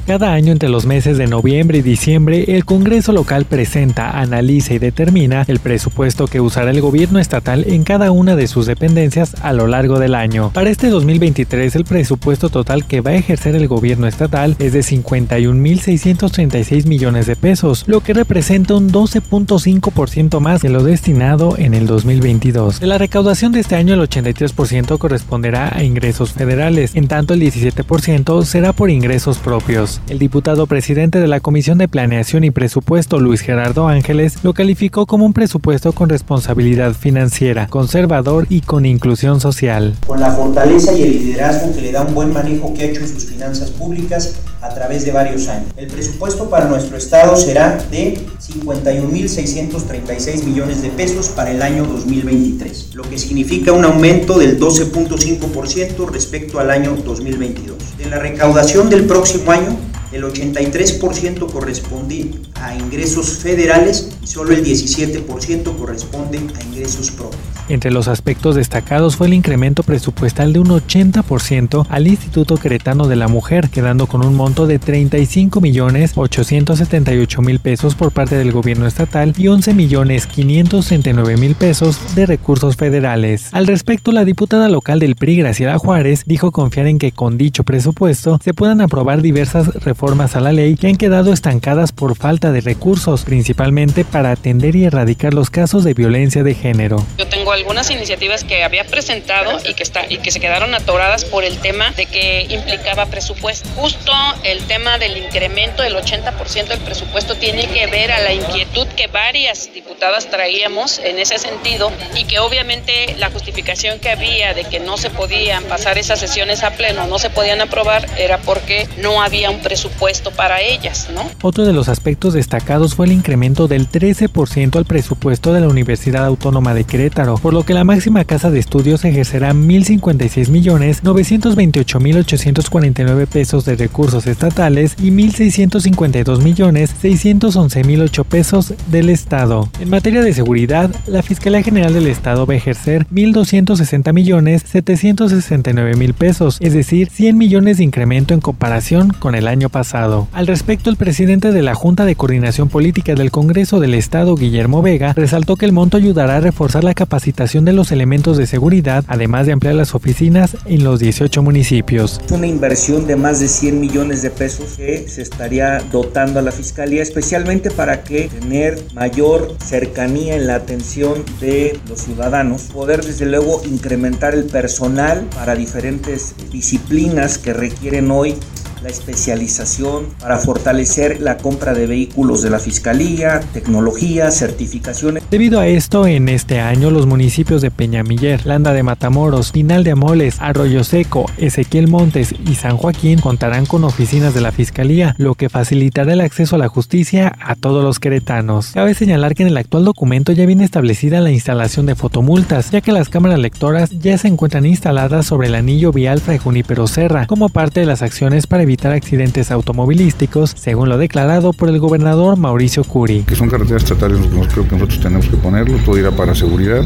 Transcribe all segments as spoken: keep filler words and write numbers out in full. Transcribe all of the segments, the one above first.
Cada año entre los meses de noviembre y diciembre, el Congreso local presenta, analiza y determina el presupuesto que usará el gobierno estatal en cada una de sus dependencias a lo largo del año. Para este dos mil veintitrés, el presupuesto total que va a ejercer el gobierno estatal es de cincuenta y un mil seiscientos treinta y seis millones de pesos, lo que representa un doce punto cinco por ciento más que lo destinado en el dos mil veintidós. De la recaudación de este año, el ochenta y tres por ciento corresponderá a ingresos federales, en tanto el diecisiete por ciento será por ingresos propios. El diputado presidente de la Comisión de Planeación y Presupuesto, Luis Gerardo Ángeles, lo calificó como un presupuesto con responsabilidad financiera, conservador y con inclusión social. Con la fortaleza y el liderazgo que le da un buen manejo que ha hecho en sus finanzas públicas a través de varios años. El presupuesto para nuestro estado será de cincuenta y un mil seiscientos treinta y seis millones de pesos para el año dos mil veintitrés, lo que significa un aumento del doce punto cinco por ciento respecto al año dos mil veintidós. De la recaudación del próximo año, el ochenta y tres por ciento corresponde a ingresos federales y solo el diecisiete por ciento corresponde a ingresos propios. Entre los aspectos destacados fue el incremento presupuestal de un ochenta por ciento al Instituto Queretano de la Mujer, quedando con un monto de treinta y cinco millones ochocientos setenta y ocho mil pesos por parte del gobierno estatal y once millones quinientos treinta y nueve mil pesos de recursos federales. Al respecto, la diputada local del P R I, Graciela Juárez, dijo confiar en que con dicho presupuesto se puedan aprobar diversas reformas a la ley que han quedado estancadas por falta de recursos, principalmente para atender y erradicar los casos de violencia de género. Yo tengo algunas iniciativas que había presentado y que, está, y que se quedaron atoradas por el tema de que implicaba presupuesto. Justo el tema del incremento del ochenta por ciento del presupuesto tiene que ver a la inquietud que varias diputadas traíamos en ese sentido y que obviamente la justificación que había de que no se podían pasar esas sesiones a pleno, no se podían aprobar, era porque no había un presupuesto para ellas, ¿no? Otro de los aspectos destacados fue el incremento del trece por ciento al presupuesto de la Universidad Autónoma de Querétaro, por lo que la máxima casa de estudios ejercerá mil cincuenta y seis millones novecientos veintiocho mil ochocientos cuarenta y nueve pesos de recursos estatales y mil seiscientos cincuenta y dos millones seiscientos once mil ocho pesos del Estado. En materia de seguridad, la Fiscalía General del Estado va a ejercer mil doscientos sesenta millones setecientos sesenta y nueve mil pesos, es decir, cien millones de incremento en comparación con el año pasado. Al respecto, el presidente de la Junta de Coordinación Política del Congreso del Estado, Guillermo Vega, resaltó que el monto ayudará a reforzar la capacitación de los elementos de seguridad, además de ampliar las oficinas en los dieciocho municipios. Es una inversión de más de cien millones de pesos que se estaría dotando a la Fiscalía, especialmente para que tener mayor cercanía en la atención de los ciudadanos, poder desde luego incrementar el personal para diferentes disciplinas que requieren hoy la especialización, para fortalecer la compra de vehículos de la Fiscalía, tecnología, certificaciones. Debido a esto, en este año los municipios de Peñamiller, Landa de Matamoros, Pinal de Amoles, Arroyo Seco, Ezequiel Montes y San Joaquín contarán con oficinas de la Fiscalía, lo que facilitará el acceso a la justicia a todos los queretanos. Cabe señalar que en el actual documento ya viene establecida la instalación de fotomultas, ya que las cámaras lectoras ya se encuentran instaladas sobre el anillo vial Fray Junípero Serra, como parte de las acciones para evitar evitar accidentes automovilísticos, según lo declarado por el gobernador Mauricio Curi. Que son carreteras estatales, no creo que nosotros tenemos que ponerlo, todo irá para seguridad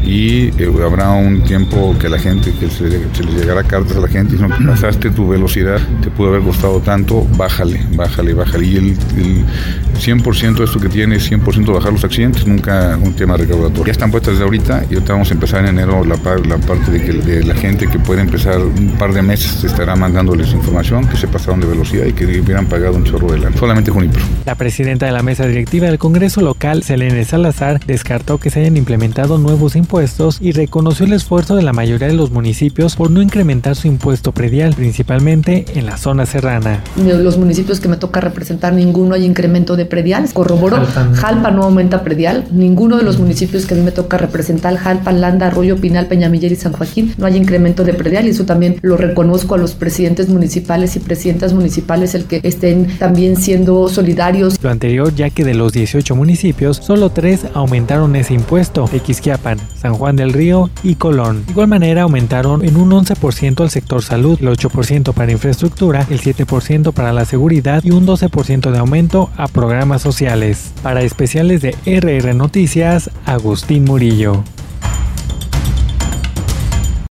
y eh, habrá un tiempo que la gente, que se, se le llegará cartas a la gente diciendo que pasaste tu velocidad, te pudo haber costado tanto, bájale, bájale, bájale. Y el, el cien por ciento de esto que tiene, cien por ciento bajar los accidentes, nunca un tema recaudatorio. Ya están puestas desde ahorita y ahorita vamos a empezar en enero la, la parte de, que, de la gente que puede empezar un par de meses, se estará mandándoles información que se pasaron de velocidad y que hubieran pagado un chorro de lana. Solamente Junípero. La presidenta de la mesa directiva del Congreso local, Selene Salazar, descartó que se hayan implementado nuevos impuestos y reconoció el esfuerzo de la mayoría de los municipios por no incrementar su impuesto predial, principalmente en la zona serrana. Los municipios que me toca representar, ninguno hay incremento de predial. Corroboro, Jalpa, Jalpa no aumenta predial. Ninguno de los municipios que a mí me toca representar, Jalpa, Landa, Arroyo, Pinal, Peñamiller y San Joaquín, no hay incremento de predial, y eso también lo reconozco a los presidentes municipales y presidentas municipales, el que estén también siendo solidarios. Lo anterior, ya que de los dieciocho municipios, solo tres aumentaron ese impuesto: Tequisquiapan, San Juan del Río y Colón. De igual manera, aumentaron en un once por ciento al sector salud, el ocho por ciento para infraestructura, el siete por ciento para la seguridad y un doce por ciento de aumento a programas sociales. Para especiales de R R Noticias, Agustín Murillo.